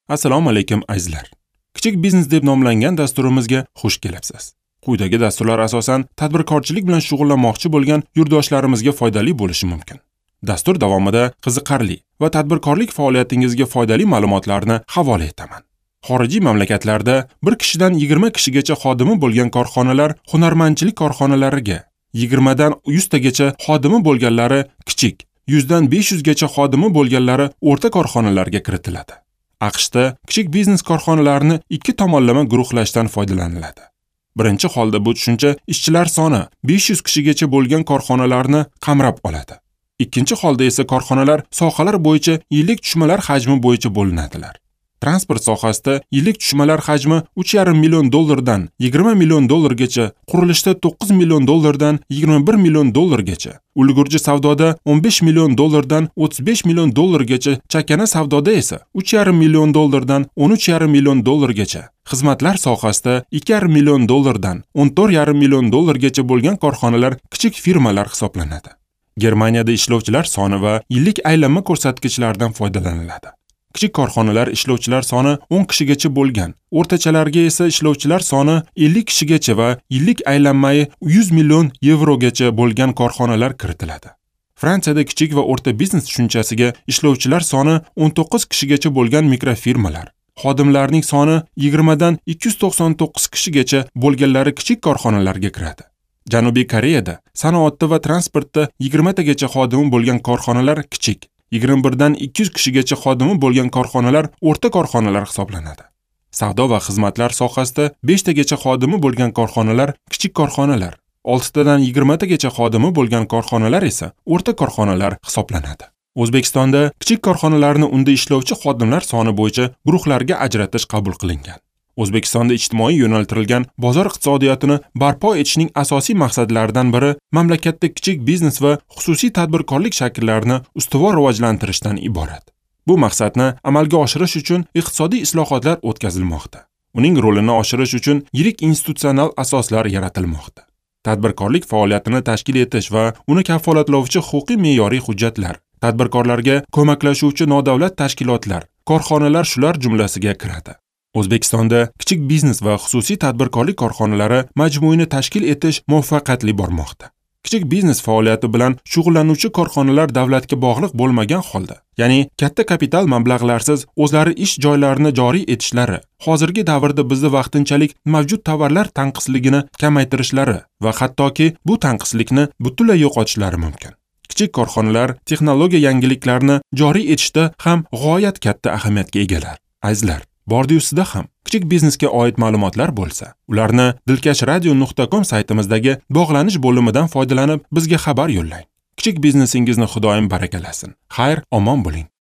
Assalomu alaykum azizlar. Kichik biznes deb nomlangan dasturimizga xush kelibsiz. Quyidagi dasturlar asosan tadbirkorchilik bilan shug'ullanmoqchi bo'lgan yurtdoshlarimizga foydali bo'lishi mumkin. Dastur davomida qiziqarli va tadbirkorlik faoliyatingizga foydali ma'lumotlarni havola etaman. Xorijiy mamlakatlarda 1 kishidan 20 kishigacha xodimi bo'lgan korxonalar hunarmandchilik korxonalariga, 20 dan 100 tagacha xodimi bo'lganlari kichik, 100 dan 500 gacha xodimi bo'lganlari o'rta korxonalarga kiritiladi. AQShda kichik biznes korxonalarini 2 tomonlama guruhlashdan foydalaniladi. Birinchi holda bu tushuncha ishchilar soni 500 kishigacha bo'lgan korxonalarni qamrab oladi. Ikkinchi holda esa korxonalar sohalar bo'yicha yillik tushmalar hajmi bo'yicha bo'linadilar. Transport sohasida yillik tushmalar hajmi 3,5 million dollardan 20 million dollargacha, qurilishda 9 million dollardan 21 million dollargacha, ulgurji savdoda 15 million dollardan 35 million dollargacha, chakana savdoda esa 3,5 million dollardan 13,5 million dollargacha, xizmatlar sohasida 2,5 million dollardan 14,5 million dollargacha bo'lgan korxonalar kichik firmalar hisoblanadi. Germaniyada ishlovchilar soni va yillik aylanma ko'rsatkichlaridan foydalaniladi. Kichik korxonalar ishlovchilar soni 10 kishigacha bo'lgan, o'rtachalarga esa ishlovchilar soni 50 kishigacha va yillik aylanmai 100 million yevrogacha bo'lgan korxonalar kiritiladi. Fransiyada kichik va o'rta biznes tushunchasiga ishlovchilar soni 19 kishigacha bo'lgan mikrofirmalar, xodimlarning soni 20 dan 299 kishigacha bo'lganlari kichik korxonalarga kiradi. Janubiy Koreyada sanoatda va transportda 20 tagacha xodimi bo'lgan korxonalar kichik, 21 dan 200 kishigacha xodimi bo'lgan korxonalar o'rta korxonalar hisoblanadi. Savdo va xizmatlar sohasida 5 tagacha xodimi bo'lgan korxonalar kichik korxonalar, 6 dan 20 tagacha xodimi bo'lgan korxonalar esa o'rta korxonalar hisoblanadi. O'zbekistonda kichik korxonalarni unda ishlovchi xodimlar soni bo'yicha guruhlarga ajratish qabul qilingan. O'zbekistonda ijtimoiy yo'naltirilgan bozor iqtisodiyotini barpo etishning asosiy maqsadlaridan biri mamlakatda kichik biznes va xususiy tadbirkorlik shakllarini ustuvor rivojlantirishdan iborat. Bu maqsadni amalga oshirish uchun iqtisodiy islohotlar o'tkazilmoqda. Uning rolini oshirish uchun yirik institutsional asoslar yaratilmoqda. Tadbirkorlik faoliyatini tashkil etish va uni kafolatlovchi huquqiy me'yoriy hujjatlar, tadbirkorlarga ko'maklashuvchi nodavlat tashkilotlar, korxonalar shular jumlasiga kiradi. O'zbekistonda kichik biznes va xususiy tadbirkorlik korxonalari majmuini tashkil etish muvaffaqiyatli bormoqda. Kichik biznes faoliyati bilan shug'ullanuvchi korxonalar davlatga bog'liq bo'lmagan holda, ya'ni katta kapital mablag'larsiz o'zlari ish joylarini joriy etishlari, hozirgi davrda bizda vaqtinchalik mavjud tovarlar tanqisligini kamaytirishlari va hattoki bu tanqislikni butunlay yo'qotishlari mumkin. Kichik korxonalar texnologiya yangiliklarini joriy etishda ham g'oyat katta ahamiyatga egalar. Azizlar, Bordiyusida ham kichik biznesga oid ma'lumotlar bo'lsa, ularni dilkashradio.com saytimizdagi bog'lanish bo'limidan foydalanib bizga xabar yo'llang. Kichik biznesingizni Xudoyim barakalasin. Xayr, omon bo'ling.